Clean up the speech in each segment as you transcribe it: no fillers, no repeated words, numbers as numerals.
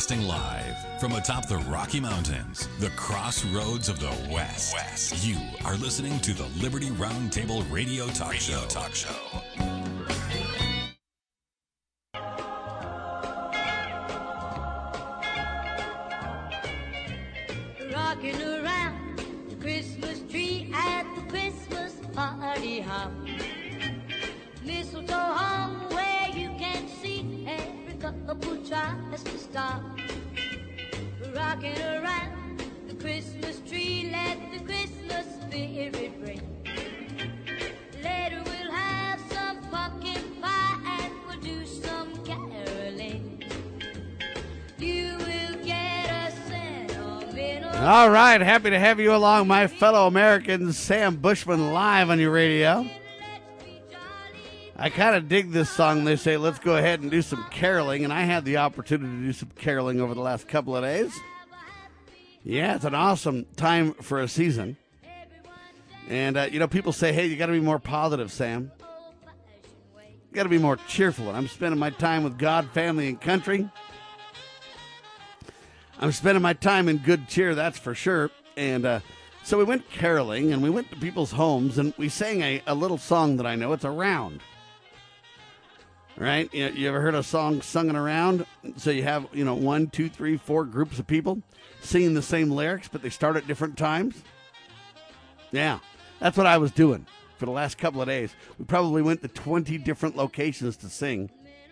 Broadcasting live from atop the Rocky Mountains, the crossroads of the West. You are listening to the Liberty Roundtable Radio Talk Show. Rocking around the Christmas tree at the Christmas party hop. Mistletoe hung where you can see every couple tries to stop. Rocking around the Christmas tree, let the Christmas spirit ring. Later we'll have some pumpkin pie and we'll do some caroling. You will get a sentimental. All right, happy to have you along, my fellow Americans. Sam Bushman live on your radio. I kind of dig this song. They say, let's go ahead and do some caroling, and I had the opportunity to do some caroling over the last couple of days. Yeah, it's an awesome time for a season. And, people say, hey, you got to be more positive, Sam. You got to be more cheerful. And I'm spending my time with God, family, and country. I'm spending my time in good cheer, that's for sure. And so we went caroling, and we went to people's homes, and we sang a little song that I know. It's Around. Right? You ever heard a song sung around? So you have, 1, 2, 3, 4 groups of people singing the same lyrics, but they start at different times. Yeah, that's what I was doing for the last couple of days. We probably went to 20 different locations to sing.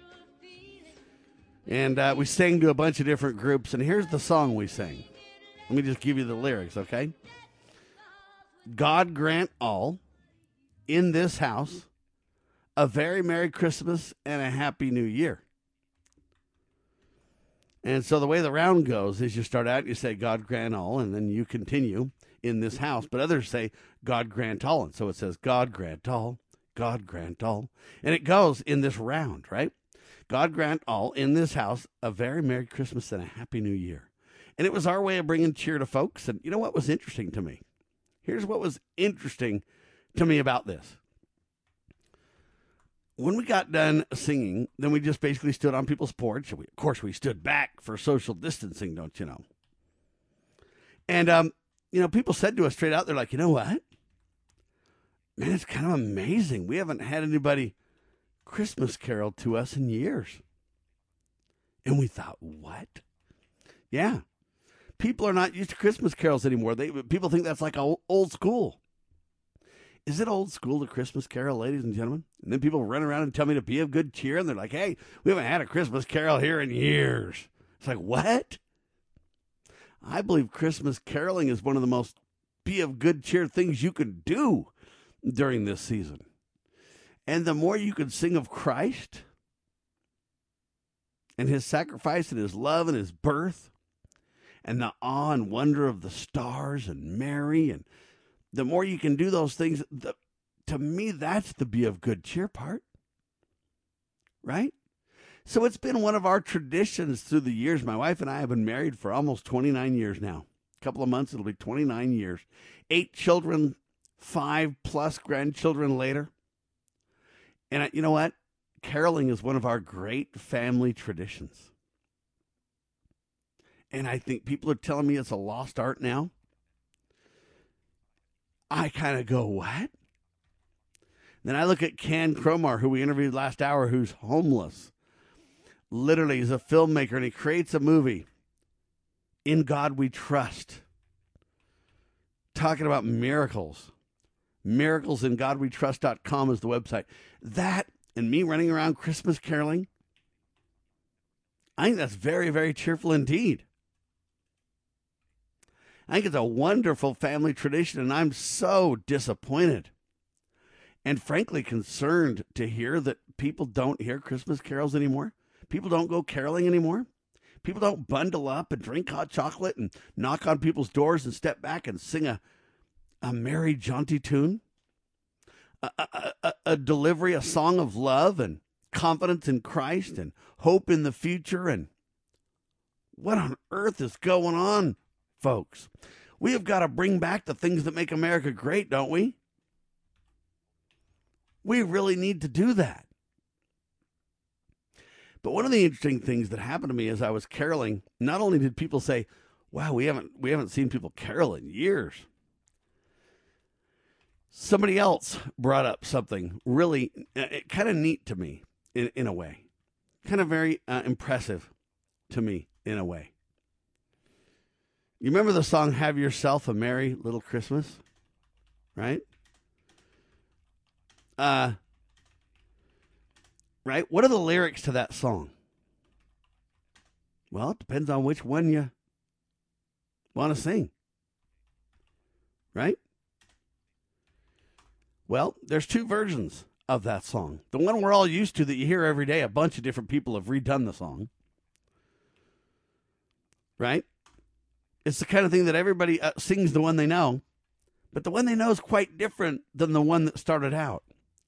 And we sang to a bunch of different groups, and here's the song we sang. Let me just give you the lyrics, okay? God grant all in this house a very Merry Christmas and a Happy New Year. And so the way the round goes is you start out, you say, God grant all, and then you continue in this house. But others say, God grant all. And so it says, God grant all, God grant all. And it goes in this round, right? God grant all in this house a very Merry Christmas and a Happy New Year. And it was our way of bringing cheer to folks. And you know what was interesting to me? Here's what was interesting to me about this. When we got done singing, then we just basically stood on people's porch. Of course, we stood back for social distancing, don't you know? And, people said to us straight out, they're like, you know what? Man, it's kind of amazing. We haven't had anybody Christmas carol to us in years. And we thought, what? Yeah. People are not used to Christmas carols anymore. People think that's like old school. Is it old school to Christmas carol, ladies and gentlemen? And then people run around and tell me to be of good cheer, and they're like, hey, we haven't had a Christmas carol here in years. It's like, what? I believe Christmas caroling is one of the most be of good cheer things you could do during this season. And the more you could sing of Christ and his sacrifice and his love and his birth and the awe and wonder of the stars and Mary, and the more you can do those things, to me, that's the be of good cheer part, right? So it's been one of our traditions through the years. My wife and I have been married for almost 29 years now. A couple of months, it'll be 29 years. 8 children, 5+ grandchildren later. And you know what? Caroling is one of our great family traditions. And I think people are telling me it's a lost art now. I kind of go, what? Then I look at Ken Cromar, who we interviewed last hour, who's homeless. Literally, he's a filmmaker, and he creates a movie, In God We Trust, talking about miracles. Miracle.com is the website. That and me running around Christmas caroling, I think that's very, very cheerful indeed. I think it's a wonderful family tradition, and I'm so disappointed and frankly concerned to hear that people don't hear Christmas carols anymore. People don't go caroling anymore. People don't bundle up and drink hot chocolate and knock on people's doors and step back and sing a merry, jaunty tune. A delivery, a song of love and confidence in Christ and hope in the future. And what on earth is going on, folks? We have got to bring back the things that make America great, don't we? We really need to do that. But one of the interesting things that happened to me as I was caroling, not only did people say, wow, we haven't seen people carol in years. Somebody else brought up something really kind of neat to me in a way. Kind of very impressive to me in a way. You remember the song, Have Yourself a Merry Little Christmas? Right? Right? What are the lyrics to that song? Well, it depends on which one you want to sing. Right? Well, there's two versions of that song. The one we're all used to that you hear every day, a bunch of different people have redone the song. Right? It's the kind of thing that everybody sings the one they know, but the one they know is quite different than the one that started out.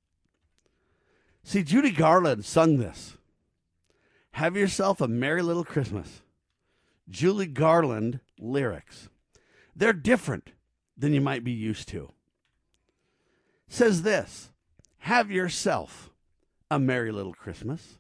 See, Judy Garland sung this. Have Yourself a Merry Little Christmas. Judy Garland lyrics. They're different than you might be used to. Says this, have yourself a merry little Christmas.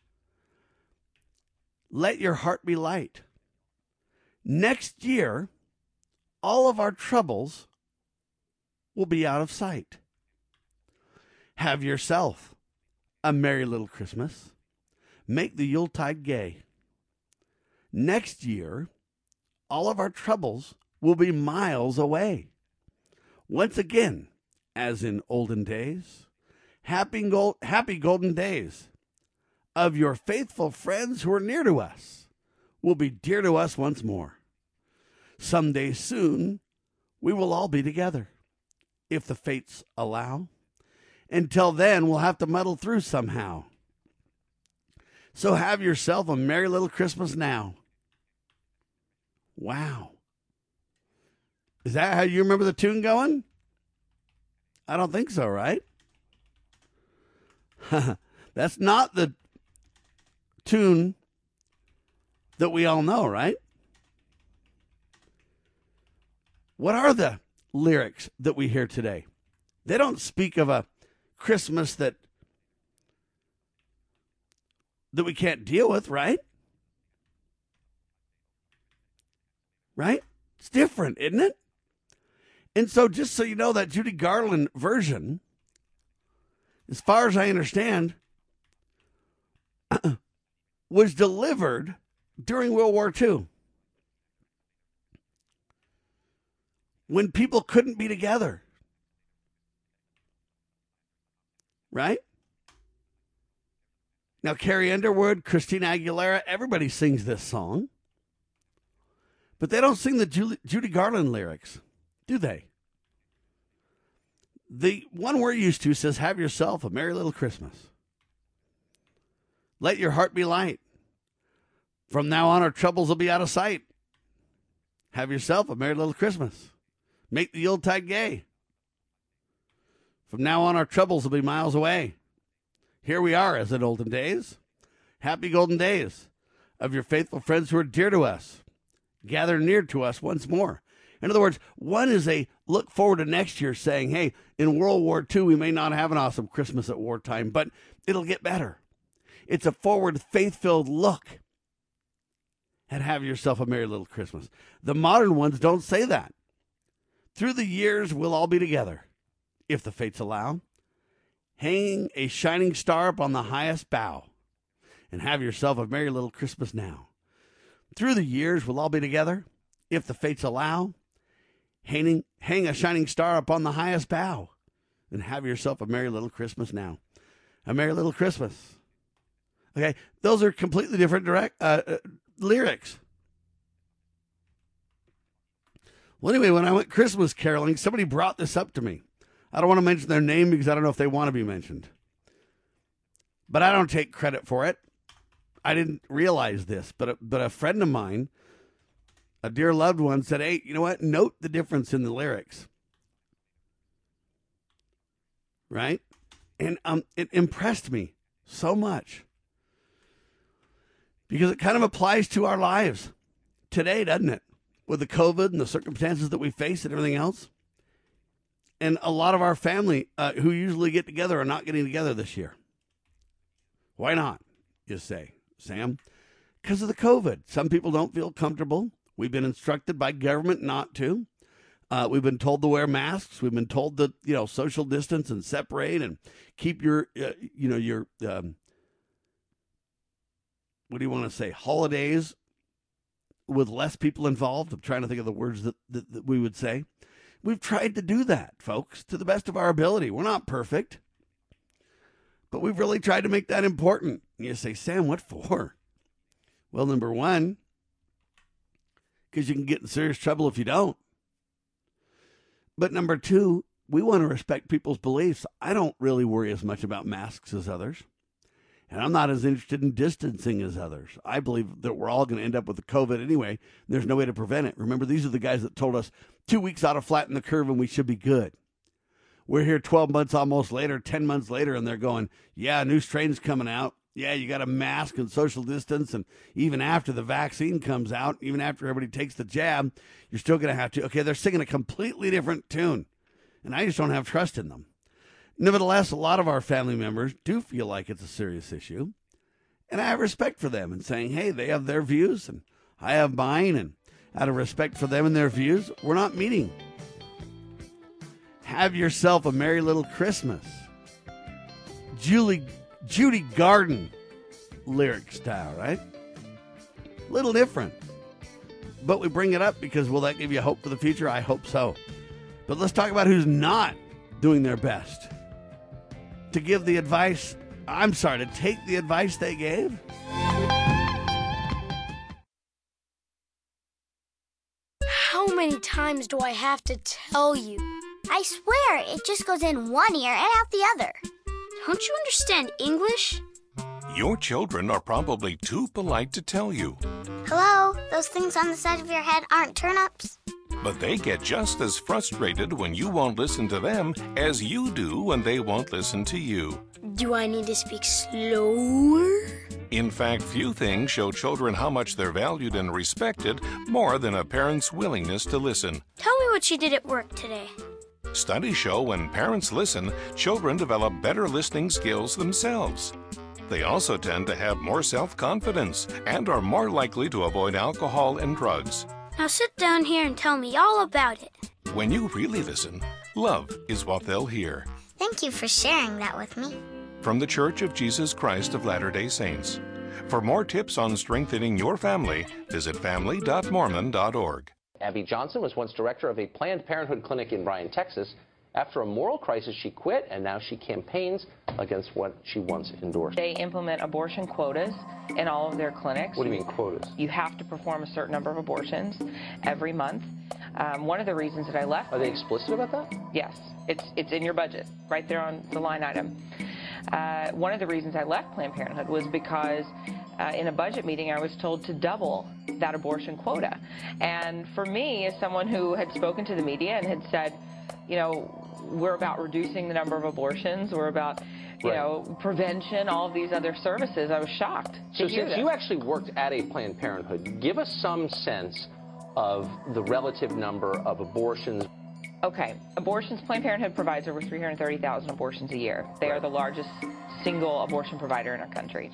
Let your heart be light. Next year, all of our troubles will be out of sight. Have yourself a merry little Christmas. Make the Yuletide gay. Next year, all of our troubles will be miles away. Once again, as in olden days, happy golden days of your faithful friends who are near to us will be dear to us once more. Someday soon, we will all be together, if the fates allow. Until then, we'll have to muddle through somehow. So have yourself a merry little Christmas now. Wow. Is that how you remember the tune going? I don't think so, right? That's not the tune that we all know, right? What are the lyrics that we hear today? They don't speak of a Christmas that we can't deal with, right? Right? It's different, isn't it? And so just so you know, that Judy Garland version, as far as I understand, was delivered during World War II. When people couldn't be together. Right? Now, Carrie Underwood, Christina Aguilera, everybody sings this song. But they don't sing the Judy Garland lyrics, do they? The one we're used to says, have yourself a merry little Christmas. Let your heart be light. From now on, our troubles will be out of sight. Have yourself a merry little Christmas. Make the Yuletide gay. From now on, our troubles will be miles away. Here we are, as in olden days. Happy golden days of your faithful friends who are dear to us. Gather near to us once more. In other words, one is a look forward to next year saying, hey, in World War II, we may not have an awesome Christmas at wartime, but it'll get better. It's a forward, faith-filled look at have yourself a merry little Christmas. The modern ones don't say that. Through the years, we'll all be together, if the fates allow. Hanging a shining star upon the highest bough, and have yourself a merry little Christmas now. Through the years, we'll all be together, if the fates allow. Hang a shining star upon the highest bough, and have yourself a merry little Christmas now. A merry little Christmas. Okay, those are completely different lyrics. Well, anyway, when I went Christmas caroling, somebody brought this up to me. I don't want to mention their name because I don't know if they want to be mentioned. But I don't take credit for it. I didn't realize this, but a friend of mine, a dear loved one, said, hey, you know what? Note the difference in the lyrics. Right? And it impressed me so much. Because it kind of applies to our lives today, doesn't it? With the COVID and the circumstances that we face and everything else. And a lot of our family who usually get together are not getting together this year. Why not, you say? Sam? Because of the COVID. Some people don't feel comfortable. We've been instructed by government not to. We've been told to wear masks. We've been told to, social distance and separate and keep your, what do you want to say, holidays with less people involved. I'm trying to think of the words that we would say. We've tried to do that, folks, to the best of our ability. We're not perfect, but we've really tried to make that important. And you say, Sam, what for? Well, number one, because you can get in serious trouble if you don't. But number two, we want to respect people's beliefs. I don't really worry as much about masks as others. And I'm not as interested in distancing as others. I believe that we're all going to end up with the COVID anyway. There's no way to prevent it. Remember, these are the guys that told us 2 weeks ought to flatten the curve and we should be good. We're here 12 months almost later, 10 months later, and they're going, yeah, new strain's coming out. Yeah, you got to mask and social distance. And even after the vaccine comes out, even after everybody takes the jab, you're still going to have to. Okay, they're singing a completely different tune. And I just don't have trust in them. Nevertheless, a lot of our family members do feel like it's a serious issue. And I have respect for them and saying, hey, they have their views and I have mine. And out of respect for them and their views, we're not meeting. Have yourself a merry little Christmas. Judy Garden lyric style, right? Little different. But we bring it up because will that give you hope for the future? I hope so. But let's talk about who's not doing their best to give the advice, to take the advice they gave. How many times do I have to tell you? I swear, it just goes in one ear and out the other. Don't you understand English? Your children are probably too polite to tell you. Hello? Those things on the side of your head aren't turnips? But they get just as frustrated when you won't listen to them as you do when they won't listen to you. Do I need to speak slower? In fact, few things show children how much they're valued and respected more than a parent's willingness to listen. Tell me what you did at work today. Studies show when parents listen, children develop better listening skills themselves. They also tend to have more self-confidence and are more likely to avoid alcohol and drugs. Now sit down here and tell me all about it. When you really listen, love is what they'll hear. Thank you for sharing that with me. From the Church of Jesus Christ of Latter-day Saints. For more tips on strengthening your family, visit family.mormon.org. Abby Johnson was once director of a Planned Parenthood clinic in Bryan, Texas. After a moral crisis, she quit, and now she campaigns against what she once endorsed. They implement abortion quotas in all of their clinics. What do you mean quotas? You have to perform a certain number of abortions every month. One of the reasons that I left... Are they explicit about that? Yes. It's in your budget, right there on the line item. One of the reasons I left Planned Parenthood was because in a budget meeting I was told to double that abortion quota. And for me, as someone who had spoken to the media and had said, we're about reducing the number of abortions, we're about, prevention, all of these other services, I was shocked to hear since you actually worked at a Planned Parenthood, give us some sense of the relative number of abortions. Okay, abortions, Planned Parenthood provides over 330,000 abortions a year. They are the largest single abortion provider in our country.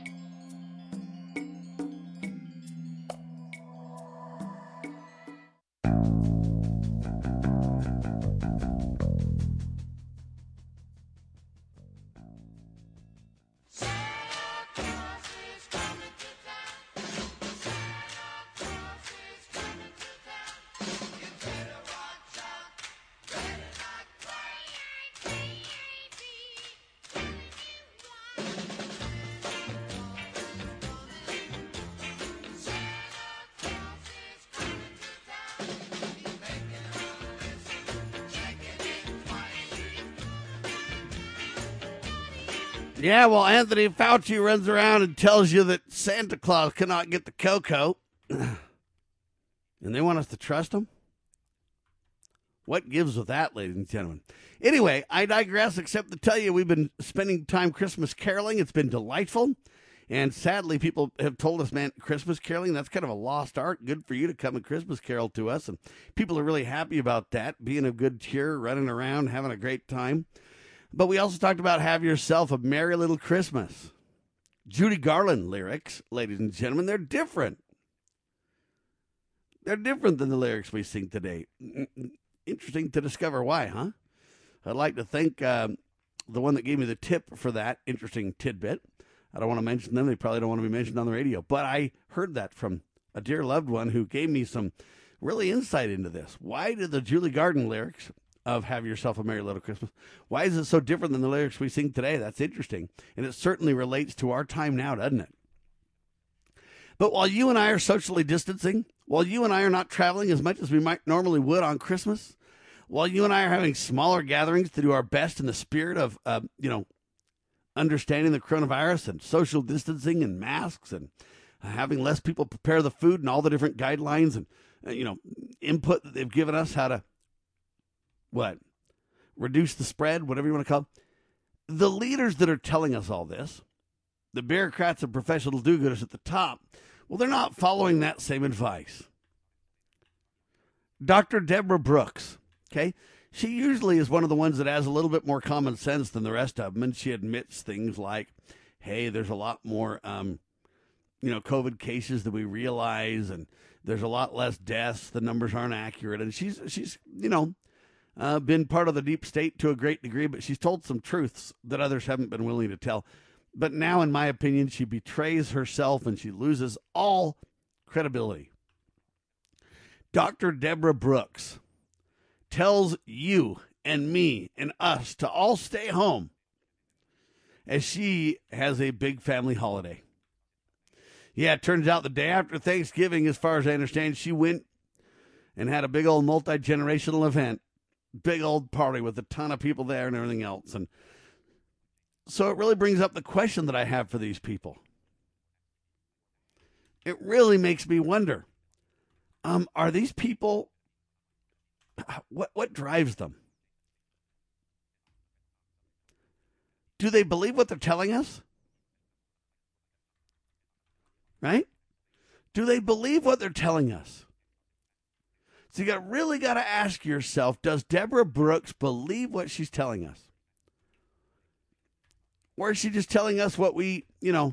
Yeah, well, Anthony Fauci runs around and tells you that Santa Claus cannot get the cocoa. And they want us to trust him? What gives with that, ladies and gentlemen? Anyway, I digress, except to tell you we've been spending time Christmas caroling. It's been delightful. And sadly, people have told us, man, Christmas caroling, that's kind of a lost art. Good for you to come and Christmas carol to us. And people are really happy about that, being of good cheer, running around, having a great time. But we also talked about have yourself a merry little Christmas. Judy Garland lyrics, ladies and gentlemen, they're different. They're different than the lyrics we sing today. Interesting to discover why, huh? I'd like to thank the one that gave me the tip for that interesting tidbit. I don't want to mention them. They probably don't want to be mentioned on the radio. But I heard that from a dear loved one who gave me some really insight into this. Why did the Judy Garland lyrics of Have Yourself a Merry Little Christmas, why is it so different than the lyrics we sing today? That's interesting. And it certainly relates to our time now, doesn't it? But while you and I are socially distancing, while you and I are not traveling as much as we might normally would on Christmas, while you and I are having smaller gatherings to do our best in the spirit of, understanding the coronavirus and social distancing and masks and having less people prepare the food and all the different guidelines and, input that they've given us how to, reduce the spread, whatever you want to call it. The leaders that are telling us all this, the bureaucrats and professional do-gooders at the top, well, they're not following that same advice. Dr. Deborah Brooks, okay? She usually is one of the ones that has a little bit more common sense than the rest of them, and she admits things like, hey, there's a lot more, COVID cases than we realize, and there's a lot less deaths. The numbers aren't accurate, and she's been part of the deep state to a great degree, but she's told some truths that others haven't been willing to tell. But now, in my opinion, she betrays herself and she loses all credibility. Dr. Deborah Brooks tells you and me and us to all stay home as she has a big family holiday. Yeah, it turns out the day after Thanksgiving, as far as I understand, she went and had a big old multi-generational event, big old party with a ton of people there and everything else. And so it really brings up the question that I have for these people. It really makes me wonder, are these people, what drives them? Do they believe what they're telling us? Right? Do they believe what they're telling us? So you really got to ask yourself, does Deborah Brooks believe what she's telling us? Or is she just telling us what we, let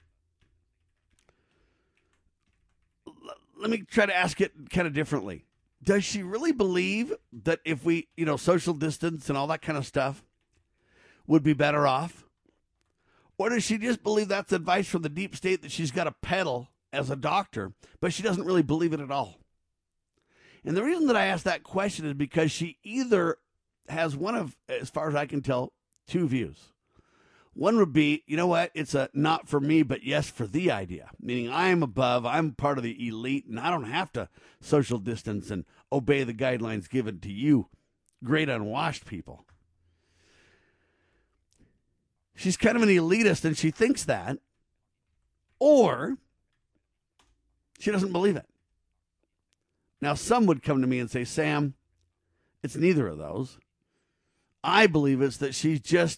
me try to ask it kind of differently. Does she really believe that if we, social distance and all that kind of stuff would be better off? Or does she just believe that's advice from the deep state that she's got to peddle as a doctor, but she doesn't really believe it at all? And the reason that I ask that question is because she either has one of, as far as I can tell, two views. One would be, you know what, it's a not for me, but yes for thee idea, meaning I'm above, I'm part of the elite, and I don't have to social distance and obey the guidelines given to you, great unwashed people. She's kind of an elitist, and she thinks that, or she doesn't believe it. Now, some would come to me and say, Sam, it's neither of those. I believe it's that she's just,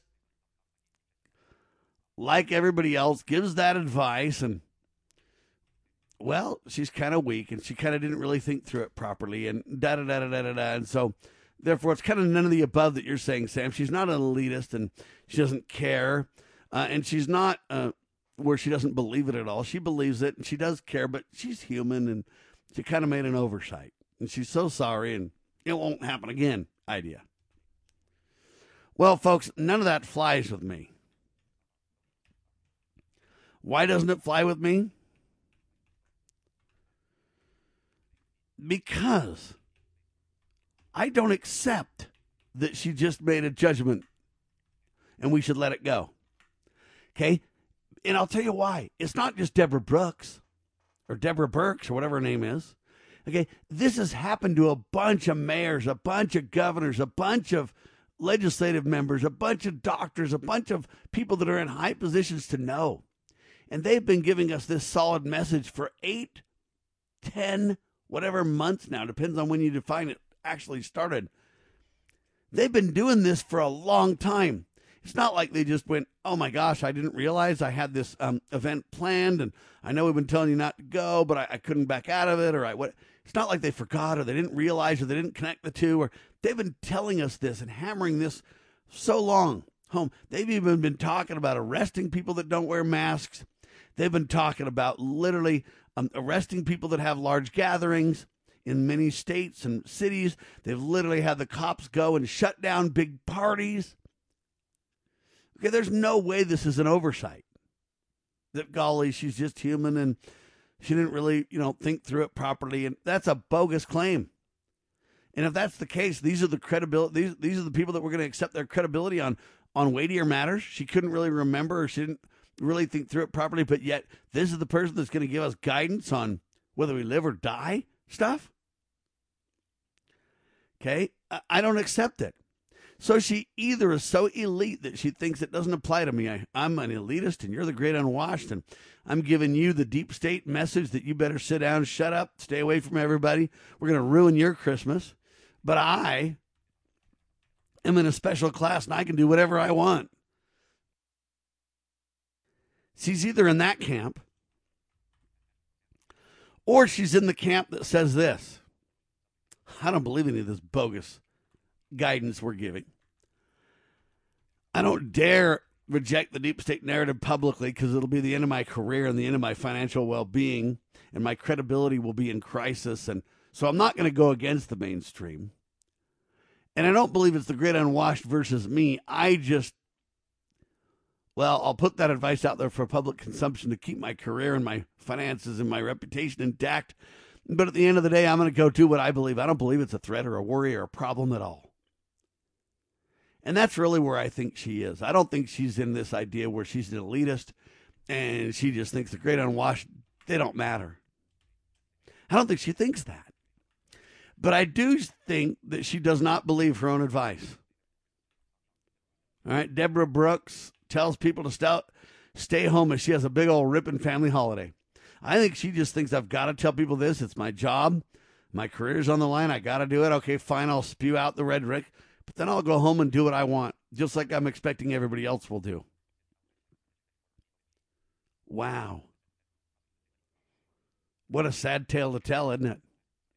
like everybody else, gives that advice, and, well, she's kind of weak, and she kind of didn't really think through it properly, and da-da-da-da-da-da-da, and so, therefore, it's kind of none of the above that you're saying, Sam. She's not an elitist, and she doesn't care, and she's not where she doesn't believe it at all. She believes it, and she does care, but she's human, and she kind of made an oversight, and she's so sorry, and it won't happen again idea. Well, folks, none of that flies with me. Why doesn't it fly with me? Because I don't accept that she just made a judgment and we should let it go. Okay? And I'll tell you why. It's not just Deborah Brooks or Deborah Burks or whatever her name is. Okay? This has happened to a bunch of mayors, a bunch of governors, a bunch of legislative members, a bunch of doctors, a bunch of people that are in high positions to know. And they've been giving us this solid message for 8, 10, whatever months now, depends on when you define it, actually started. They've been doing this for a long time. It's not like they just went, oh my gosh, I didn't realize I had this event planned, and I know we've been telling you not to go, but I couldn't back out of it, or it's not like they forgot, or they didn't realize, or they didn't connect the two, or they've been telling us this and hammering this so long. home. They've even been talking about arresting people that don't wear masks. They've been talking about literally arresting people that have large gatherings in many states and cities. They've literally had the cops go and shut down big parties. Okay, there's no way this is an oversight. That, golly, she's just human and she didn't really, think through it properly. And that's a bogus claim. And if that's the case, these are the credibility. These are the people that we're going to accept their credibility on weightier matters. She couldn't really remember, or she didn't really think through it properly, but yet this is the person that's going to give us guidance on whether we live or die stuff. Okay, I don't accept it. So she either is so elite that she thinks it doesn't apply to me. I'm an elitist and you're the great unwashed, and I'm giving you the deep state message that you better sit down, shut up, stay away from everybody. We're going to ruin your Christmas. But I am in a special class and I can do whatever I want. She's either in that camp or she's in the camp that says this. I don't believe any of this bogus guidance we're giving. I don't dare reject the deep state narrative publicly because it'll be the end of my career and the end of my financial well-being, and my credibility will be in crisis. And so I'm not going to go against the mainstream. And I don't believe it's the great unwashed versus me. I'll put that advice out there for public consumption to keep my career and my finances and my reputation intact. But at the end of the day, I'm going to go do what I believe. I don't believe it's a threat or a worry or a problem at all. And that's really where I think she is. I don't think she's in this idea where she's an elitist and she just thinks the great unwashed, they don't matter. I don't think she thinks that. But I do think that she does not believe her own advice. All right, Deborah Brooks tells people to stay home as she has a big old ripping family holiday. I think she just thinks I've got to tell people this. It's my job. My career's on the line. I got to do it. Okay, fine, I'll spew out the rhetoric. But then I'll go home and do what I want, just like I'm expecting everybody else will do. Wow. What a sad tale to tell, isn't it?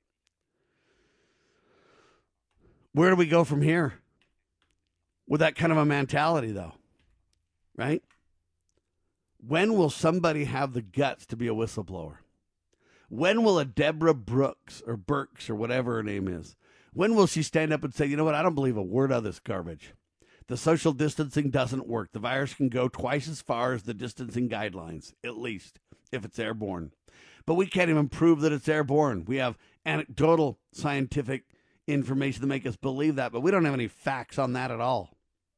Where do we go from here with that kind of a mentality, though? Right? When will somebody have the guts to be a whistleblower? When will a Deborah Brooks or Burks or whatever her name is, when will she stand up and say, you know what, I don't believe a word of this garbage. The social distancing doesn't work. The virus can go twice as far as the distancing guidelines, at least, if it's airborne. But we can't even prove that it's airborne. We have anecdotal scientific information to make us believe that, but we don't have any facts on that at all.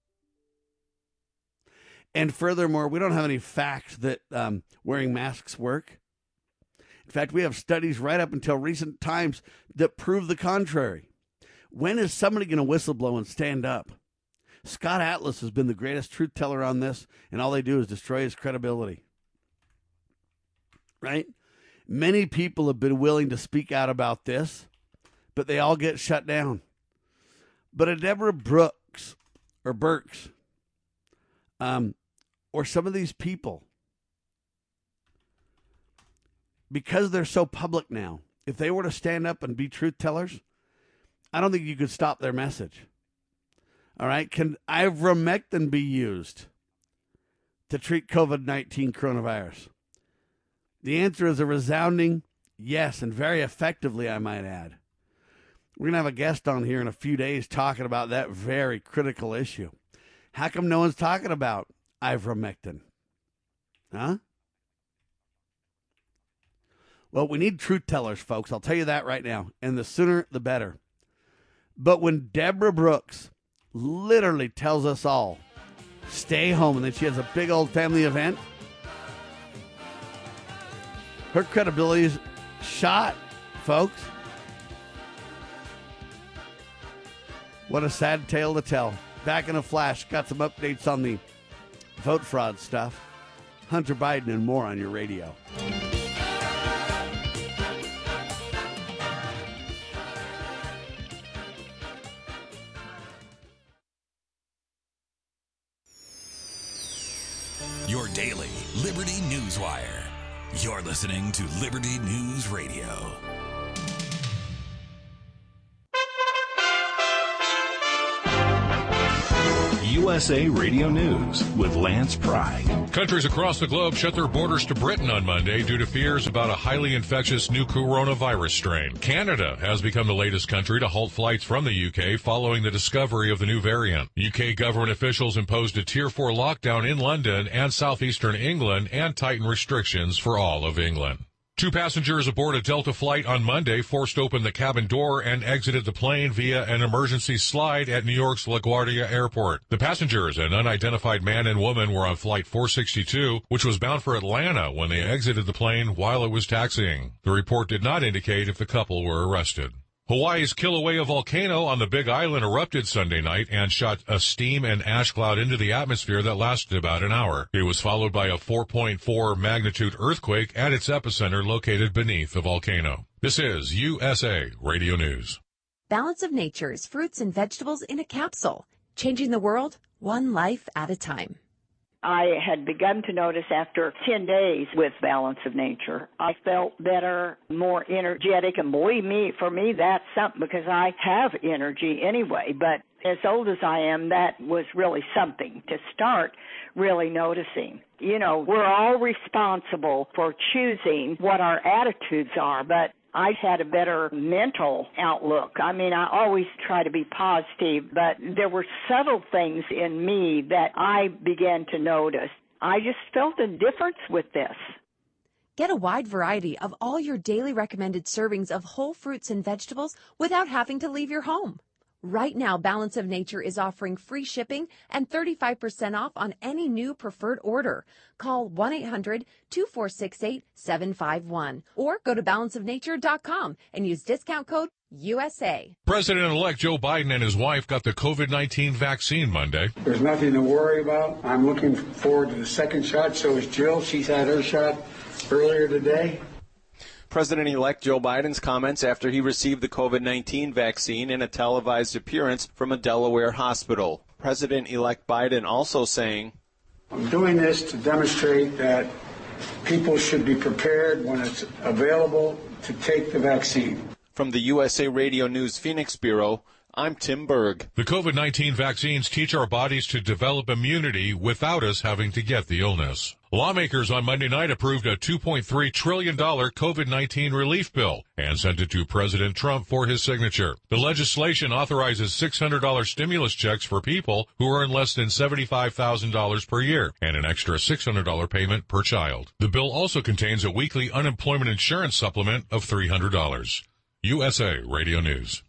And furthermore, we don't have any facts that wearing masks work. In fact, we have studies right up until recent times that prove the contrary. When is somebody going to whistleblow and stand up? Scott Atlas has been the greatest truth teller on this, and all they do is destroy his credibility. Right? Many people have been willing to speak out about this, but they all get shut down. But a Deborah Brooks or Burks, or some of these people, because they're so public now, if they were to stand up and be truth tellers, I don't think you could stop their message. All right? Can ivermectin be used to treat COVID-19 coronavirus? The answer is a resounding yes, and very effectively, I might add. We're going to have a guest on here in a few days talking about that very critical issue. How come no one's talking about ivermectin? Huh? Well, we need truth tellers, folks. I'll tell you that right now. And the sooner, the better. But when Deborah Brooks literally tells us all, stay home, and then she has a big old family event, her credibility is shot, folks. What a sad tale to tell. Back in a flash, got some updates on the vote fraud stuff. Hunter Biden and more on your radio. Your daily Liberty News Wire. You're listening to Liberty News Radio. USA Radio News with Lance Pry. Countries across the globe shut their borders to Britain on Monday due to fears about a highly infectious new coronavirus strain. Canada has become the latest country to halt flights from the UK following the discovery of the new variant. UK government officials imposed a Tier 4 lockdown in London and southeastern England and tightened restrictions for all of England. 2 passengers aboard a Delta flight on Monday forced open the cabin door and exited the plane via an emergency slide at New York's LaGuardia Airport. The passengers, an unidentified man and woman, were on Flight 462, which was bound for Atlanta when they exited the plane while it was taxiing. The report did not indicate if the couple were arrested. Hawaii's Kilauea volcano on the Big Island erupted Sunday night and shot a steam and ash cloud into the atmosphere that lasted about an hour. It was followed by a 4.4 magnitude earthquake at its epicenter located beneath the volcano. This is USA Radio News. Balance of Nature's fruits and vegetables in a capsule, changing the world one life at a time. I had begun to notice after 10 days with Balance of Nature, I felt better, more energetic, and believe me, for me, that's something because I have energy anyway. But as old as I am, that was really something to start really noticing. You know, we're all responsible for choosing what our attitudes are, but I had a better mental outlook. I mean, I always try to be positive, but there were subtle things in me that I began to notice. I just felt a difference with this. Get a wide variety of all your daily recommended servings of whole fruits and vegetables without having to leave your home. Right now, Balance of Nature is offering free shipping and 35% off on any new preferred order. Call 1-800-2468-751 or go to balanceofnature.com and use discount code USA. President-elect Joe Biden and his wife got the COVID-19 vaccine Monday. There's nothing to worry about. I'm looking forward to the second shot. So is Jill. She's had her shot earlier today. President-elect Joe Biden's comments after he received the COVID-19 vaccine in a televised appearance from a Delaware hospital. President-elect Biden also saying, I'm doing this to demonstrate that people should be prepared when it's available to take the vaccine. From the USA Radio News Phoenix Bureau, I'm Tim Berg. The COVID-19 vaccines teach our bodies to develop immunity without us having to get the illness. Lawmakers on Monday night approved a $2.3 trillion COVID-19 relief bill and sent it to President Trump for his signature. The legislation authorizes $600 stimulus checks for people who earn less than $75,000 per year and an extra $600 payment per child. The bill also contains a weekly unemployment insurance supplement of $300. USA Radio News.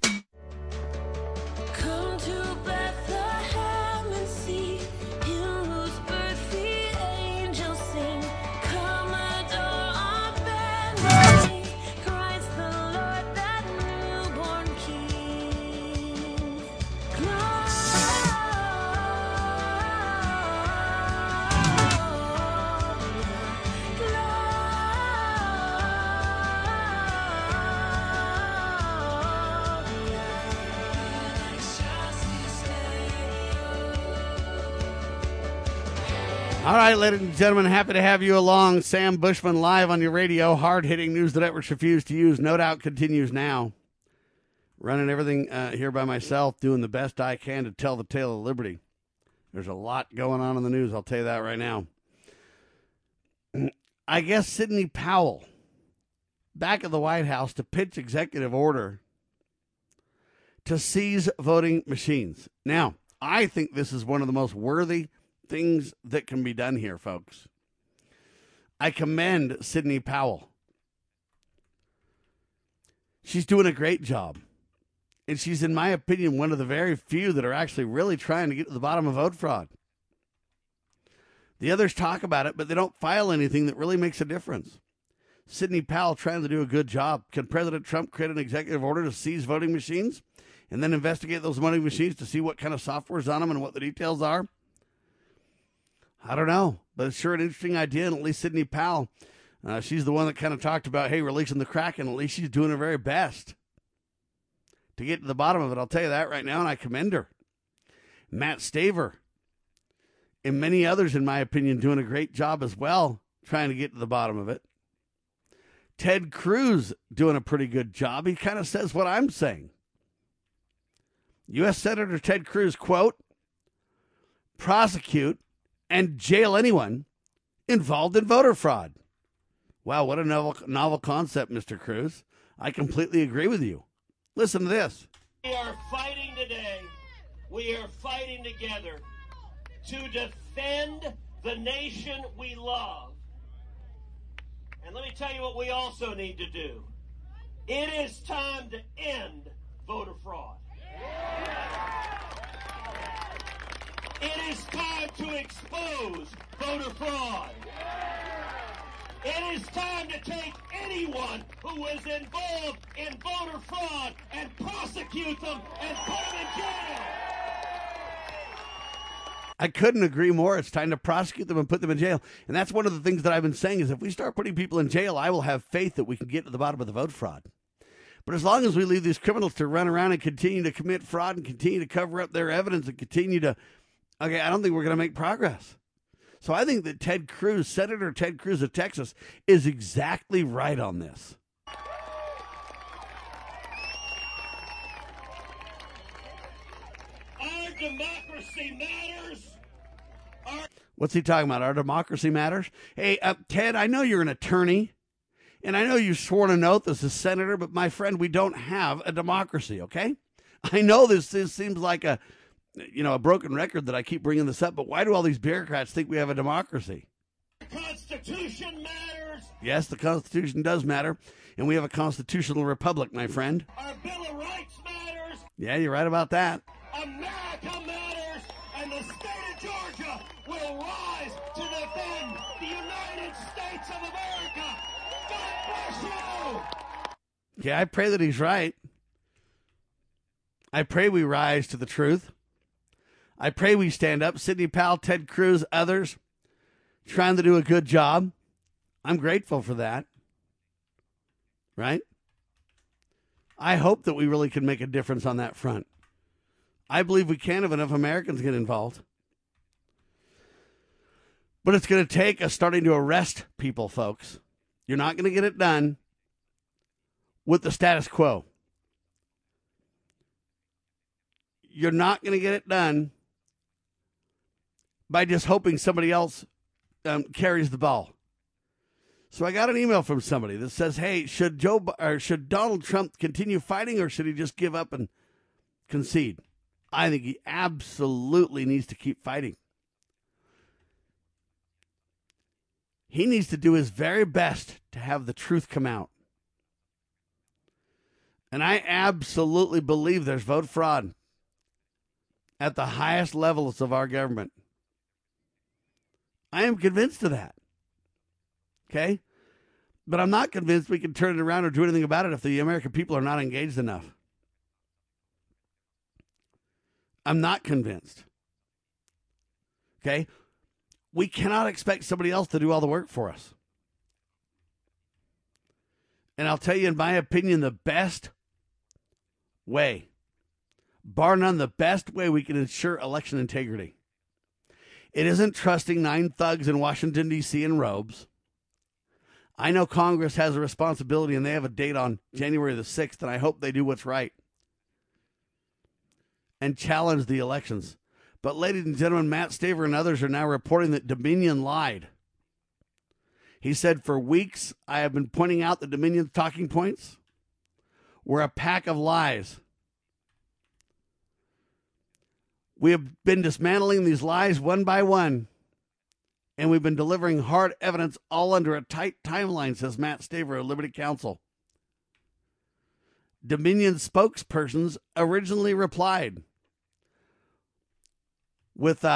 All right, ladies and gentlemen, happy to have you along. Sam Bushman live on your radio. Hard-hitting news the networks refuse to use. No Doubt continues now. Running everything here by myself, doing the best I can to tell the tale of liberty. There's a lot going on in the news, I'll tell you that right now. I guess Sidney Powell, back at the White House to pitch executive order to seize voting machines. Now, I think this is one of the most worthy things that can be done here, folks. I commend Sidney Powell. She's doing a great job. And she's, in my opinion, one of the very few that are actually really trying to get to the bottom of vote fraud. The others talk about it, but they don't file anything that really makes a difference. Sidney Powell trying to do a good job. Can President Trump create an executive order to seize voting machines and then investigate those voting machines to see what kind of software is on them and what the details are? I don't know, but it's sure an interesting idea, and at least Sidney Powell, she's the one that kind of talked about, hey, releasing the Kraken. At least she's doing her very best to get to the bottom of it. I'll tell you that right now, and I commend her. Matt Staver and many others, in my opinion, doing a great job as well, trying to get to the bottom of it. Ted Cruz doing a pretty good job. He kind of says what I'm saying. U.S. Senator Ted Cruz, quote, prosecute, and jail anyone involved in voter fraud. Wow, what a novel concept, Mr. Cruz. I completely agree with you. Listen to this. We are fighting today. We are fighting together to defend the nation we love. And let me tell you what we also need to do. It is time to end voter fraud. It is time to expose voter fraud. It is time to take anyone who was involved in voter fraud and prosecute them and put them in jail. I couldn't agree more. It's time to prosecute them and put them in jail. And that's one of the things that I've been saying is if we start putting people in jail, I will have faith that we can get to the bottom of the vote fraud. But as long as we leave these criminals to run around and continue to commit fraud and continue to cover up their evidence and continue to, I don't think we're going to make progress. So I think that Ted Cruz, Senator Ted Cruz of Texas, is exactly right on this. Our democracy matters. What's he talking about? Our democracy matters? Hey, Ted, I know you're an attorney, and I know you've sworn an oath as a senator, but my friend, we don't have a democracy, okay? I know this seems like a broken record that I keep bringing this up, but why do all these bureaucrats think we have a democracy? The Constitution matters. Yes, the Constitution does matter, and we have a constitutional republic, my friend. Our Bill of Rights matters. Yeah, you're right about that. America matters, and the state of Georgia will rise to defend the United States of America. God bless you. Yeah, I pray that he's right. I pray we rise to the truth. I pray we stand up. Sidney Powell, Ted Cruz, others trying to do a good job. I'm grateful for that. Right? I hope that we really can make a difference on that front. I believe we can if enough Americans get involved. But it's going to take us starting to arrest people, folks. You're not going to get it done with the status quo. You're not going to get it done by just hoping somebody else carries the ball. So I got an email from somebody that says, hey, should Donald Trump continue fighting or should he just give up and concede? I think he absolutely needs to keep fighting. He needs to do his very best to have the truth come out. And I absolutely believe there's vote fraud at the highest levels of our government. I am convinced of that. Okay? But I'm not convinced we can turn it around or do anything about it if the American people are not engaged enough. I'm not convinced. Okay? We cannot expect somebody else to do all the work for us. And I'll tell you, in my opinion, the best way, bar none, the best way we can ensure election integrity. It isn't trusting 9 thugs in Washington, D.C. in robes. I know Congress has a responsibility, and they have a date on January the 6th, and I hope they do what's right and challenge the elections. But, ladies and gentlemen, Matt Staver and others are now reporting that Dominion lied. He said, for weeks, I have been pointing out that Dominion's talking points were a pack of lies. We have been dismantling these lies one by one, and we've been delivering hard evidence all under a tight timeline, says Matt Staver of Liberty Counsel. Dominion spokespersons originally replied with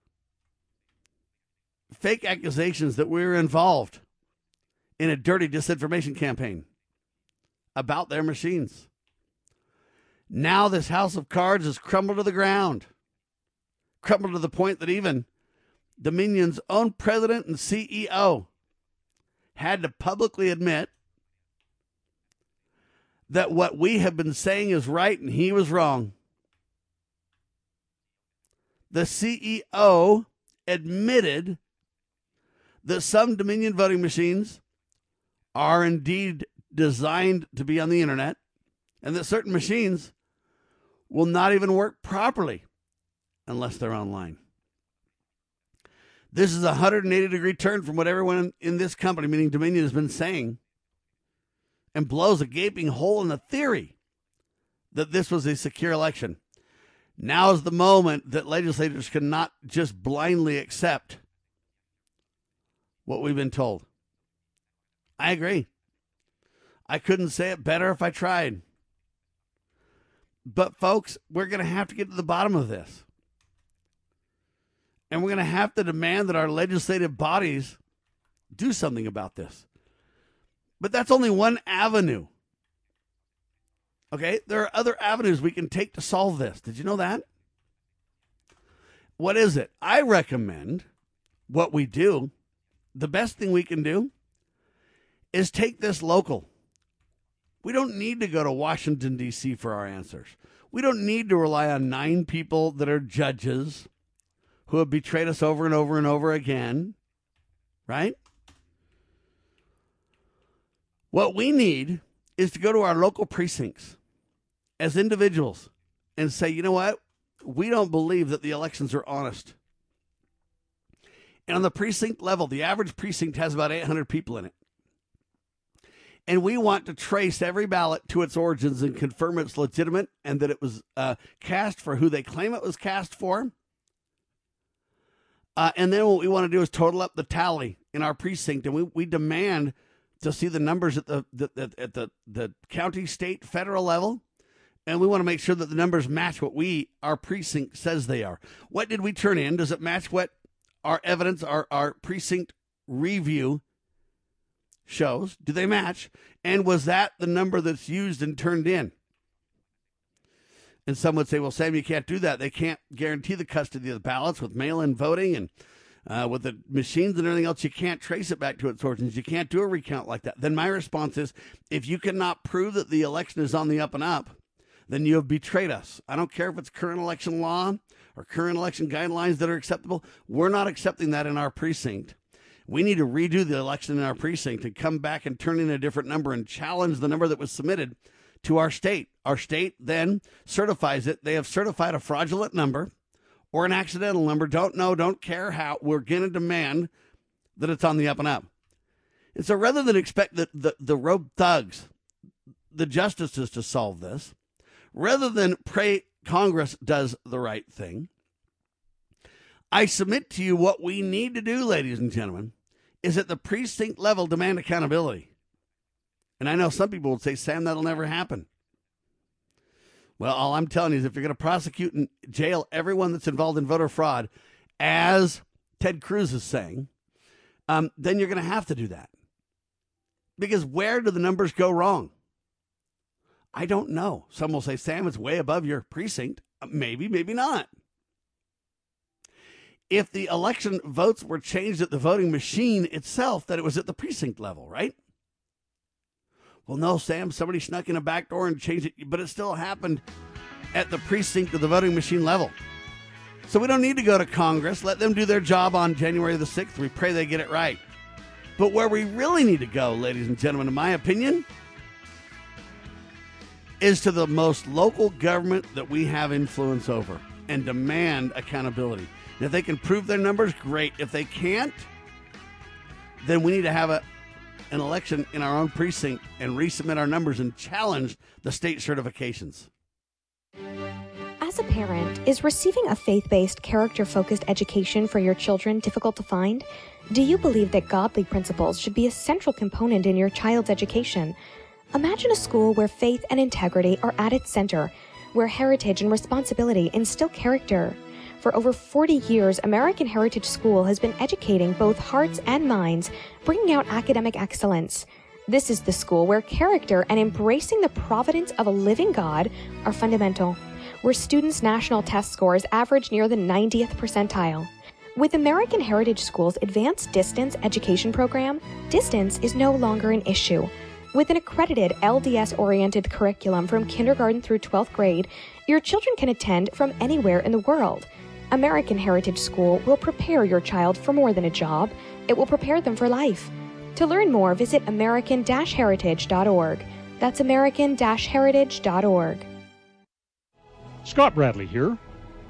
fake accusations that we were involved in a dirty disinformation campaign about their machines. Now this house of cards has crumbled to the ground. Crumbled to the point that even Dominion's own president and CEO had to publicly admit that what we have been saying is right and he was wrong. The CEO admitted that some Dominion voting machines are indeed designed to be on the internet and that certain machines will not even work properly unless they're online. This is a 180-degree turn from what everyone in this company, meaning Dominion, has been saying, and blows a gaping hole in the theory that this was a secure election. Now is the moment that legislators cannot just blindly accept what we've been told. I agree. I couldn't say it better if I tried. But, folks, we're going to have to get to the bottom of this. And we're going to have to demand that our legislative bodies do something about this. But that's only one avenue. Okay? There are other avenues we can take to solve this. Did you know that? What is it? I recommend what we do. The best thing we can do is take this local. We don't need to go to Washington, D.C. for our answers. We don't need to rely on 9 people that are judges who have betrayed us over and over and over again, right? What we need is to go to our local precincts as individuals and say, you know what? We don't believe that the elections are honest. And on the precinct level, the average precinct has about 800 people in it. And we want to trace every ballot to its origins and confirm it's legitimate and that it was cast for who they claim it was cast for. And then what we want to do is total up the tally in our precinct, and we demand to see the numbers at the county, state, federal level, and we want to make sure that the numbers match what our precinct says they are. What did we turn in? Does it match what our evidence, our precinct review shows? Do they match? And was that the number that's used and turned in? And some would say, well, Sam, you can't do that. They can't guarantee the custody of the ballots with mail-in voting and with the machines and everything else. You can't trace it back to its origins. You can't do a recount like that. Then my response is, if you cannot prove that the election is on the up and up, then you have betrayed us. I don't care if it's current election law or current election guidelines that are acceptable. We're not accepting that in our precinct. We need to redo the election in our precinct and come back and turn in a different number and challenge the number that was submitted to our state. Our state then certifies it. They have certified a fraudulent number or an accidental number. Don't know, don't care how. We're going to demand that it's on the up and up. And so rather than expect the rogue thugs, the justices, to solve this, rather than pray Congress does the right thing, I submit to you what we need to do, ladies and gentlemen, is at the precinct level demand accountability. And I know some people would say, Sam, that'll never happen. Well, all I'm telling you is if you're going to prosecute and jail everyone that's involved in voter fraud, as Ted Cruz is saying, then you're going to have to do that. Because where do the numbers go wrong? I don't know. Some will say, Sam, it's way above your precinct. Maybe, maybe not. If the election votes were changed at the voting machine itself, then it was at the precinct level, right? Well, no, Sam, somebody snuck in a back door and changed it, but it still happened at the precinct of the voting machine level. So we don't need to go to Congress. Let them do their job on January the 6th. We pray they get it right. But where we really need to go, ladies and gentlemen, in my opinion, is to the most local government that we have influence over and demand accountability. And if they can prove their numbers, great. If they can't, then we need to have an election in our own precinct and resubmit our numbers and challenge the state certifications. As a parent, is receiving a faith-based, character-focused education for your children difficult to find? Do you believe that godly principles should be a central component in your child's education? Imagine a school where faith and integrity are at its center, where heritage and responsibility instill character. For over 40 years, American Heritage School has been educating both hearts and minds, bringing out academic excellence. This is the school where character and embracing the providence of a living God are fundamental, where students' national test scores average near the 90th percentile. With American Heritage School's advanced distance education program, distance is no longer an issue. With an accredited LDS-oriented curriculum from kindergarten through 12th grade, your children can attend from anywhere in the world. American Heritage School will prepare your child for more than a job. It will prepare them for life. To learn more, visit american-heritage.org. That's american-heritage.org. Scott Bradley here.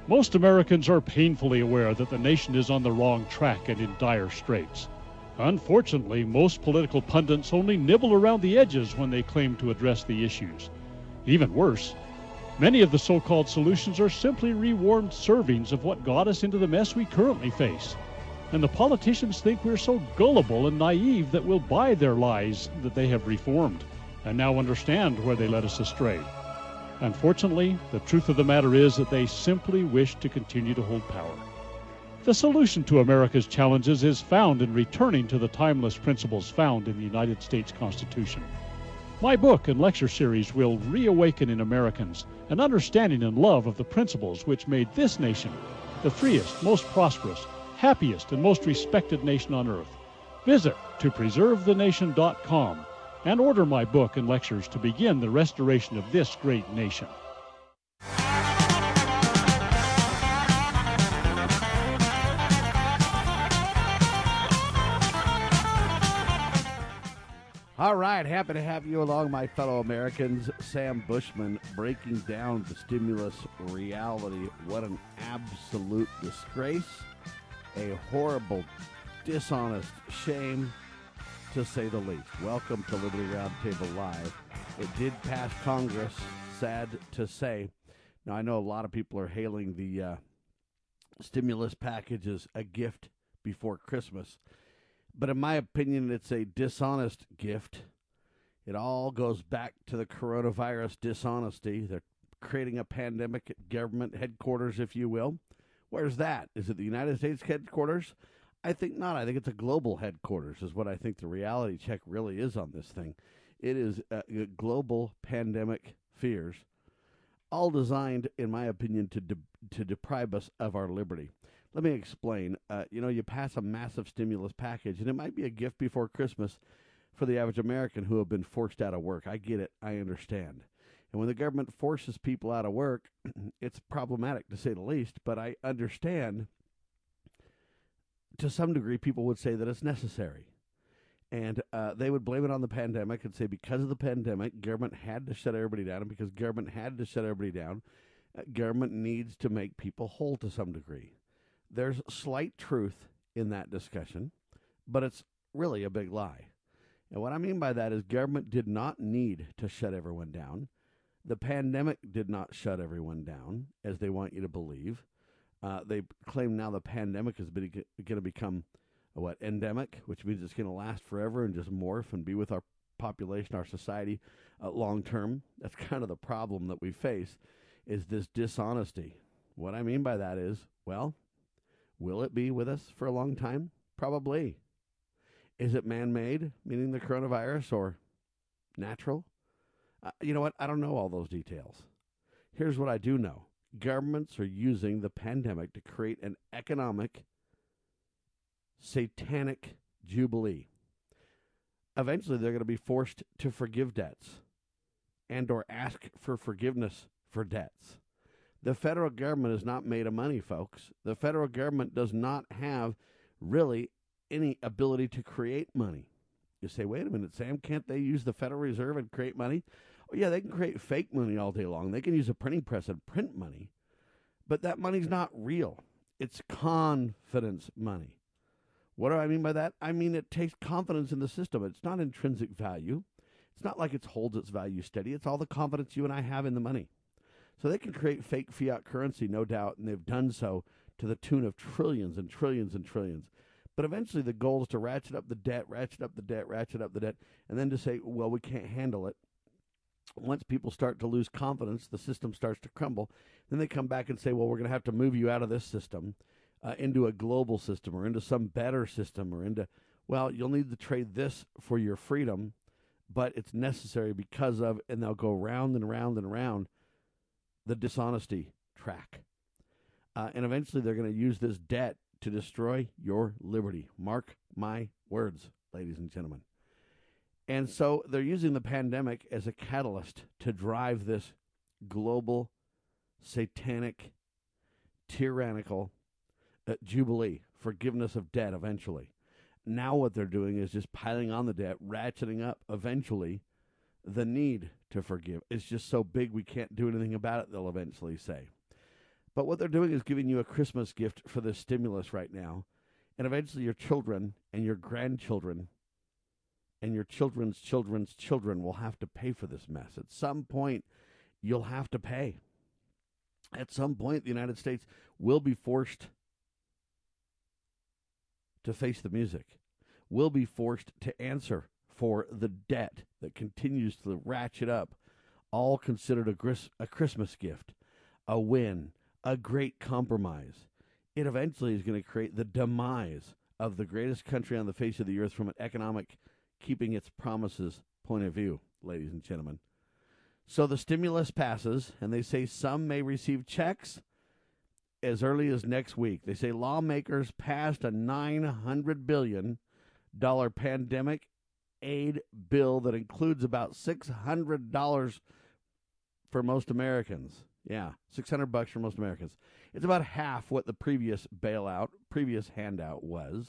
Most Americans are painfully aware that the nation is on the wrong track and in dire straits. Unfortunately, most political pundits only nibble around the edges when they claim to address the issues. Even worse, many of the so-called solutions are simply rewarmed servings of what got us into the mess we currently face. And the politicians think we're so gullible and naive that we'll buy their lies that they have reformed and now understand where they led us astray. Unfortunately, the truth of the matter is that they simply wish to continue to hold power. The solution to America's challenges is found in returning to the timeless principles found in the United States Constitution. My book and lecture series will reawaken in Americans an understanding and love of the principles which made this nation the freest, most prosperous, happiest, and most respected nation on earth. Visit topreservethenation.com and order my book and lectures to begin the restoration of this great nation. All right, happy to have you along, my fellow Americans. Sam Bushman breaking down the stimulus reality. What an absolute disgrace. A horrible, dishonest shame, to say the least. Welcome to Liberty Roundtable Live. It did pass Congress, sad to say. Now, I know a lot of people are hailing the stimulus package as a gift before Christmas. But in my opinion, it's a dishonest gift. It all goes back to the coronavirus dishonesty. They're creating a pandemic at government headquarters, if you will. Where's that? Is it the United States headquarters? I think not. I think it's a global headquarters is what I think the reality check really is on this thing. It is global pandemic fears, all designed, in my opinion, to deprive us of our liberty. Let me explain. You pass a massive stimulus package, and it might be a gift before Christmas for the average American who have been forced out of work. I get it. I understand. And when the government forces people out of work, it's problematic, to say the least, but I understand to some degree people would say that it's necessary. And they would blame it on the pandemic and say because of the pandemic, government had to shut everybody down, and because government had to shut everybody down, government needs to make people whole to some degree. There's slight truth in that discussion, but it's really a big lie. And what I mean by that is government did not need to shut everyone down. The pandemic did not shut everyone down, as they want you to believe. They claim now the pandemic is going to become endemic, which means it's going to last forever and just morph and be with our population, our society long term. That's kind of the problem that we face, is this dishonesty. What I mean by that is, well, will it be with us for a long time? Probably. Is it man-made, meaning the coronavirus, or natural? You know what? I don't know all those details. Here's what I do know. Governments are using the pandemic to create an economic, satanic jubilee. Eventually, they're going to be forced to forgive debts and or ask for forgiveness for debts. The federal government is not made of money, folks. The federal government does not have really any ability to create money. You say, wait a minute, Sam, can't they use the Federal Reserve and create money? Oh, yeah, they can create fake money all day long. They can use a printing press and print money. But that money's not real. It's confidence money. What do I mean by that? I mean it takes confidence in the system. It's not intrinsic value. It's not like it holds its value steady. It's all the confidence you and I have in the money. So they can create fake fiat currency, no doubt, and they've done so to the tune of trillions and trillions and trillions. But eventually the goal is to ratchet up the debt, and then to say, well, we can't handle it. Once people start to lose confidence, the system starts to crumble. Then they come back and say, well, we're going to have to move you out of this system into a global system or into some better system or into, well, you'll need to trade this for your freedom, but it's necessary because of, and they'll go round and round and round the dishonesty track. And eventually they're going to use this debt to destroy your liberty. Mark my words, ladies and gentlemen. And so they're using the pandemic as a catalyst to drive this global, satanic, tyrannical jubilee, forgiveness of debt eventually. Now what they're doing is just piling on the debt, ratcheting up eventually the need to forgive. It's just so big we can't do anything about it, they'll eventually say. But what they're doing is giving you a Christmas gift for this stimulus right now. And eventually your children and your grandchildren and your children's children's children will have to pay for this mess. At some point, you'll have to pay. At some point, the United States will be forced to face the music, will be forced to answer for the debt that continues to ratchet up, all considered a Christmas gift, a win, a great compromise. It eventually is going to create the demise of the greatest country on the face of the earth from an economic keeping its promises point of view, ladies and gentlemen. So the stimulus passes, and they say some may receive checks as early as next week. They say lawmakers passed a $900 billion pandemic aid bill that includes about $600 for most Americans. Yeah, $600 for most Americans. It's about half what the previous handout was.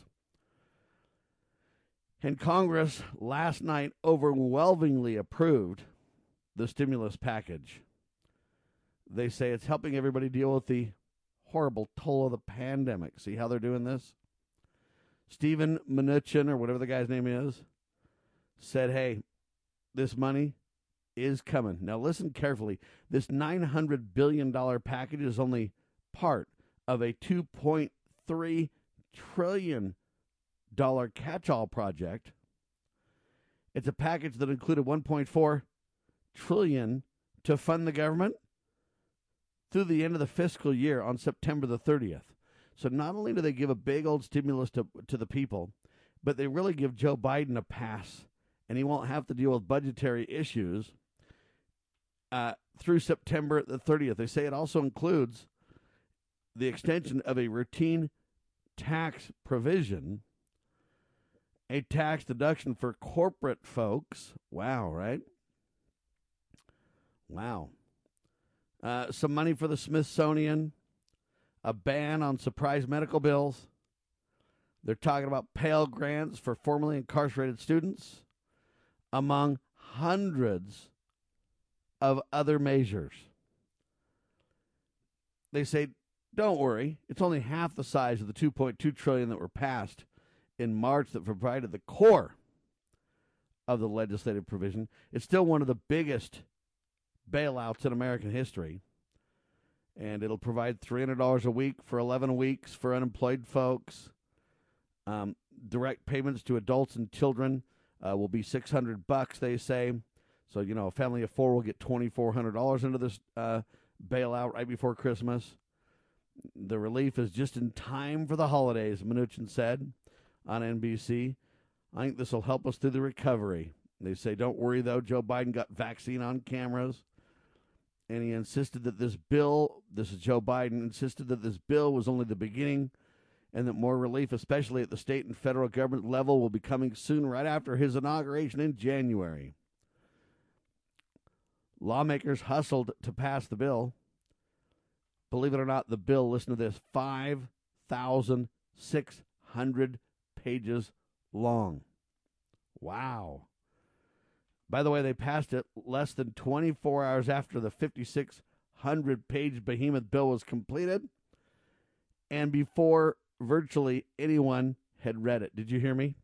And Congress last night overwhelmingly approved the stimulus package. They say it's helping everybody deal with the horrible toll of the pandemic. See how they're doing this? Stephen Mnuchin, or whatever the guy's name is, said, hey, this money is coming. Now listen carefully. This $900 billion package is only part of a $2.3 trillion catch-all project. It's a package that included $1.4 trillion to fund the government through the end of the fiscal year on September the 30th. So not only do they give a big old stimulus to the people, but they really give Joe Biden a pass, and he won't have to deal with budgetary issues through September the 30th. They say it also includes the extension of a routine tax provision, a tax deduction for corporate folks. Wow, right? Wow. Some money for the Smithsonian, a ban on surprise medical bills. They're talking about Pell Grants for formerly incarcerated students, among hundreds of other measures. They say, don't worry, it's only half the size of the $2.2 trillion that were passed in March that provided the core of the legislative provision. It's still one of the biggest bailouts in American history. And it'll provide $300 a week for 11 weeks for unemployed folks. Direct payments to adults and children will be $600, they say. So, you know, a family of four will get $2,400 into this bailout right before Christmas. The relief is just in time for the holidays, Mnuchin said on NBC. I think this will help us through the recovery. They say, don't worry, though. Joe Biden got vaccine on cameras. And he insisted that this bill, this is Joe Biden, insisted that this bill was only the beginning and that more relief, especially at the state and federal government level, will be coming soon right after his inauguration in January. Lawmakers hustled to pass the bill. Believe it or not, the bill, listen to this, 5,600 pages long. Wow. By the way, they passed it less than 24 hours after the 5,600-page behemoth bill was completed and before virtually anyone had read it. Did you hear me?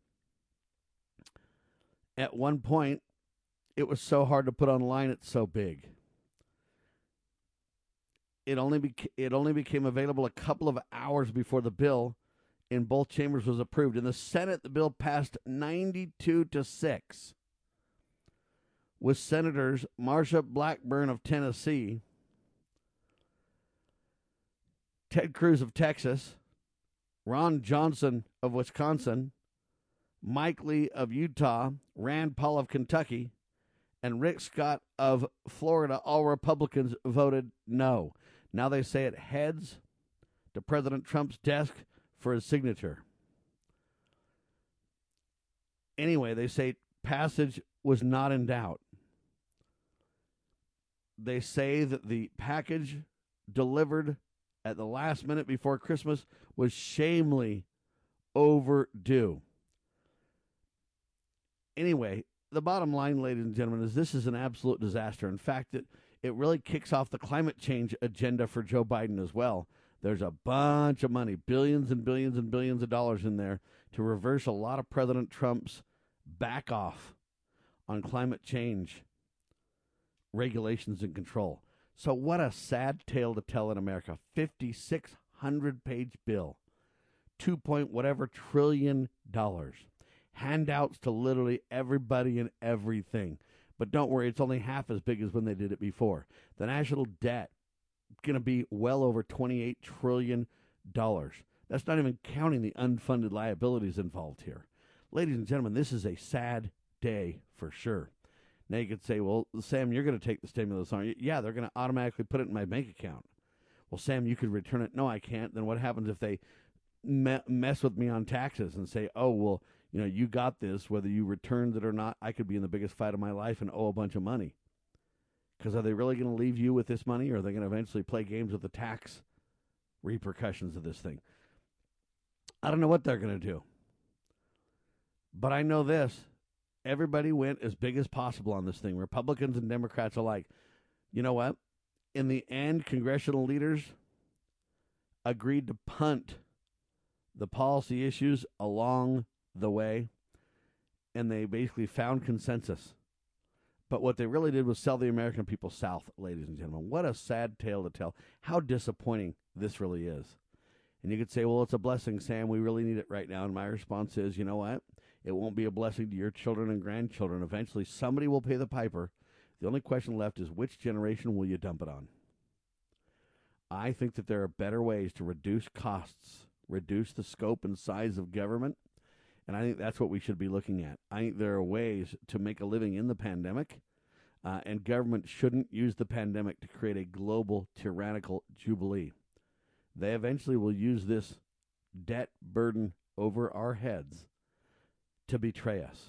At one point, it was so hard to put online, it's so big. It only became available a couple of hours before the bill in both chambers was approved. In the Senate, the bill passed 92-6. With Senators Marsha Blackburn of Tennessee, Ted Cruz of Texas, Ron Johnson of Wisconsin, Mike Lee of Utah, Rand Paul of Kentucky, and Rick Scott of Florida, all Republicans voted no. Now they say it heads to President Trump's desk for his signature. Anyway, they say passage was not in doubt. They say that the package delivered at the last minute before Christmas was shamefully overdue. Anyway, the bottom line, ladies and gentlemen, is this is an absolute disaster. In fact, it really kicks off the climate change agenda for Joe Biden as well. There's a bunch of money, billions and billions and billions of dollars in there to reverse a lot of President Trump's back off on climate change regulations and control. So what a sad tale to tell in America. 5,600-page bill, 2.whatever trillion dollars. Handouts to literally everybody and everything. But don't worry, it's only half as big as when they did it before. The national debt going to be well over $28 trillion. That's not even counting the unfunded liabilities involved here. Ladies and gentlemen, this is a sad day for sure. Now you could say, well, Sam, you're going to take the stimulus, aren't you? Yeah, they're going to automatically put it in my bank account. Well, Sam, you could return it. No, I can't. Then what happens if they mess with me on taxes and say, oh, well, you know, you got this, whether you returned it or not, I could be in the biggest fight of my life and owe a bunch of money. Because are they really going to leave you with this money, or are they going to eventually play games with the tax repercussions of this thing? I don't know what they're going to do. But I know this. Everybody went as big as possible on this thing, Republicans and Democrats alike. You know what? In the end, congressional leaders agreed to punt the policy issues along the way, and they basically found consensus. But what they really did was sell the American people south, ladies and gentlemen. What a sad tale to tell. How disappointing this really is. And you could say, well, it's a blessing, Sam. We really need it right now. And my response is, you know what? It won't be a blessing to your children and grandchildren. Eventually, somebody will pay the piper. The only question left is, which generation will you dump it on? I think that there are better ways to reduce costs, reduce the scope and size of government, and I think that's what we should be looking at. I think there are ways to make a living in the pandemic, and government shouldn't use the pandemic to create a global tyrannical jubilee. They eventually will use this debt burden over our heads to betray us,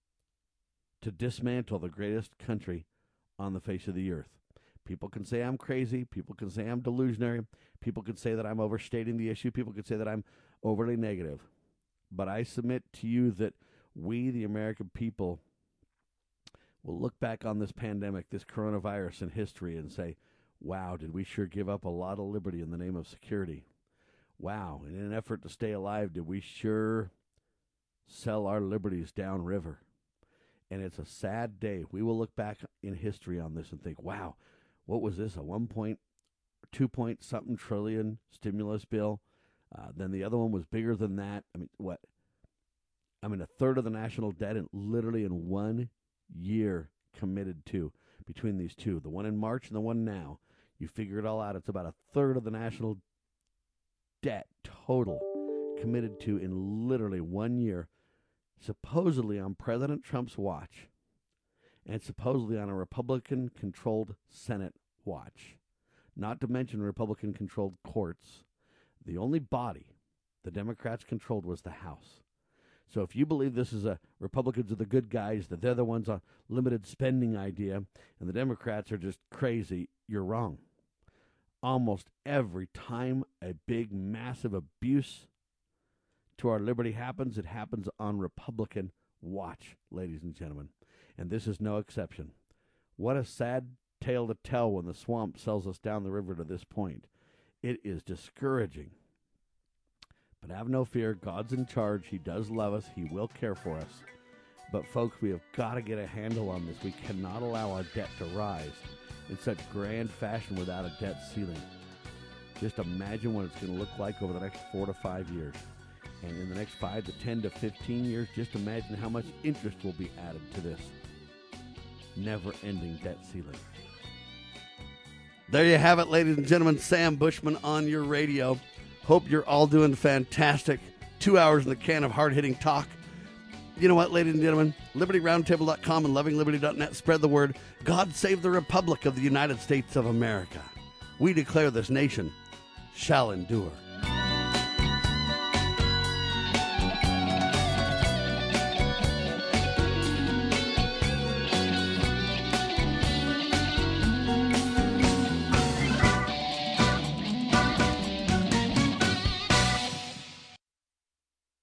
to dismantle the greatest country on the face of the earth. People can say I'm crazy. People can say I'm delusionary. People can say that I'm overstating the issue. People can say that I'm overly negative. But I submit to you that we, the American people, will look back on this pandemic, this coronavirus in history and say, wow, did we sure give up a lot of liberty in the name of security? Wow, in an effort to stay alive, did we sure sell our liberties downriver? And it's a sad day. We will look back in history on this and think, wow, what was this, a 2-point-something trillion stimulus bill? Then the other one was bigger than that. I mean, what? I mean, a third of the national debt literally in 1 year committed to between these two. The one in March and the one now. You figure it all out. It's about a third of the national debt total committed to in literally 1 year, supposedly on President Trump's watch and supposedly on a Republican-controlled Senate watch. Not to mention Republican-controlled courts. The only body the Democrats controlled was the House. So if you believe this is Republicans are the good guys, that they're the ones on limited spending idea, and the Democrats are just crazy, you're wrong. Almost every time a big, massive abuse to our liberty happens, it happens on Republican watch, ladies and gentlemen. And this is no exception. What a sad tale to tell when the swamp sells us down the river to this point. It is discouraging. But have no fear. God's in charge. He does love us. He will care for us. But, folks, we have got to get a handle on this. We cannot allow our debt to rise in such grand fashion without a debt ceiling. Just imagine what it's going to look like over the next 4 to 5 years. And in the next 5 to 10 to 15 years, just imagine how much interest will be added to this never-ending debt ceiling. There you have it, ladies and gentlemen. Sam Bushman on your radio. Hope you're all doing fantastic. 2 hours in the can of hard-hitting talk. You know what, ladies and gentlemen? LibertyRoundtable.com and LovingLiberty.net. Spread the word. God save the Republic of the United States of America. We declare this nation shall endure.